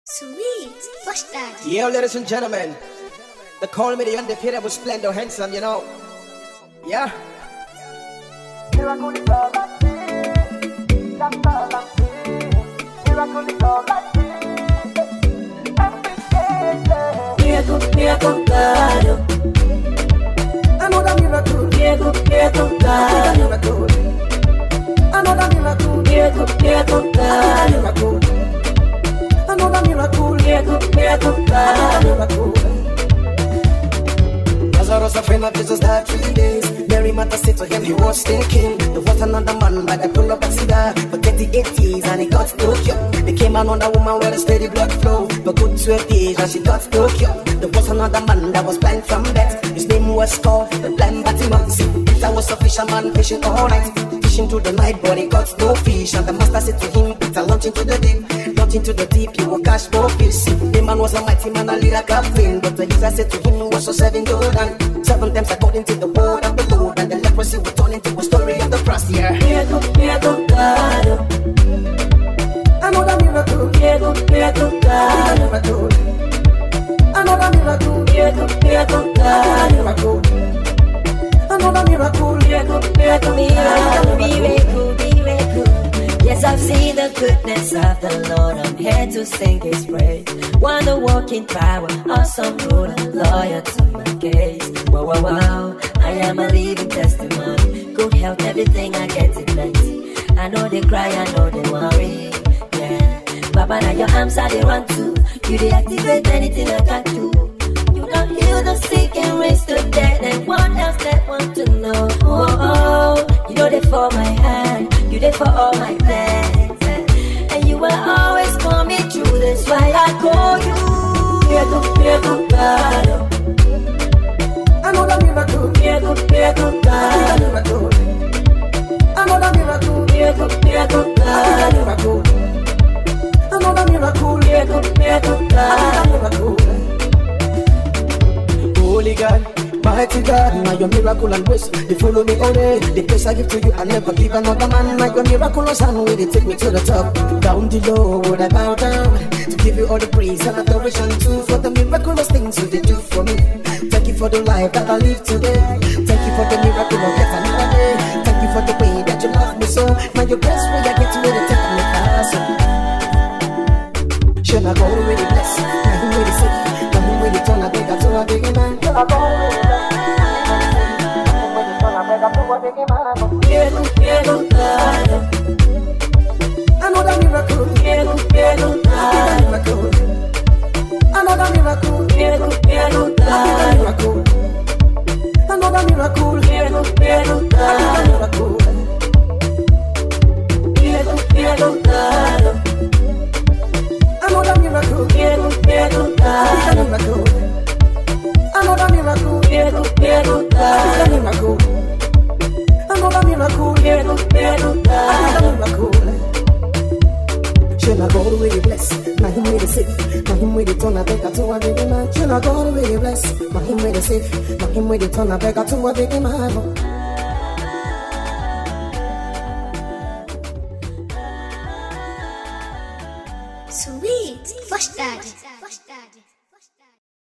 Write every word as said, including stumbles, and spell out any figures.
Sweet, what's that? Yeah, ladies and gentlemen, they call me the undefeatable splendor handsome, you know. Yeah. Miracle is all I see. That's all I see. Miracle is all I see. Every day. Miracle, miracle, God. Another miracle. Miracle, miracle, God. Miracle. Another miracle. Miracle, miracle, God. Miracle. Another miracle. Miracle, miracle, God. Miracle. Lazarus, a friend of Jesus, died three days. Mary Martha said to him, he was thinking there was another man by the pool of Bethesda for thirty-eight years and he got no cure. There came another woman with a steady blood flow for good twelve days and she got no cure. There was another man that was blind from birth. His name was called the blind Bartimaeus. Peter was a fisherman fishing all night, fishing through the night, but he got no fish. And the master said to him, Peter, launch into the deep, launch into the deep, you will catch more fish. The man was a mighty man, a leader captain, but the Jesus said to him, was so seven Jordan, seven times according to the word of the Lord, and the leprosy would turn into a story of the cross. Yeah. Miracle, miracle, God. Another miracle. Miracle, miracle, God. Miracle. Another miracle. Miracle, miracle, God. Miracle. Another miracle. Miracle, miracle, miracle, miracle, miracle. Yes, I've seen the goodness of the Lord. I'm here to sing His praise. Wonder walking power, awesome ruler, loyal to my case. Wow, wow, wow, I am a living testimony. Good health, everything I get in plenty. I know they cry, I know they worry. Yeah, Baba, now your arms are they run to. You deactivate anything I can do. You don't heal the sick and raise the dead. And what else they want to know? Oh, oh, you know they for my hand. You there for all my plans. And you will always call me through. That's why I call you. Miracle, miracle, God. Another miracle. Miracle, miracle, God. Miracle. Another miracle. Miracle, miracle, God. Miracle. Another miracle. Miracle, miracle, God. Miracle. Holy God, mighty God, now your miracle and grace, they follow me all day. The place I give to you, I never give another man. Now your miraculous hand, will they take me to the top? Down the low, would I bow down to give you all the praise and adoration too for the miraculous things you did do for me. Thank you for the life that I live today. Thank you for the miracle of yet another day. Thank you for the way that you love me so. Now your best way I get to know the take me faster. Should I go with the bless? Now him with the sick, now him with the turn I beg to a big man. I go with it. When you turn, I beg up to a big man. Miracle, miracle, God. Another miracle. Miracle, miracle, God. Miracle. Another miracle. Miracle, miracle, God. Miracle. Another miracle. Miracle, miracle, God. Miracle. Miracle, miracle, God. Another miracle. Miracle, miracle, God. Miracle. Another miracle. Miracle, miracle, God. Miracle. Another miracle. Miracle, miracle, God. Miracle. Should I go the way you bless? Now him with the sick, now him with the turn I beg to a big man. Should I go the way you bless? Now him with the sick, now him with the turn I beg to a big man.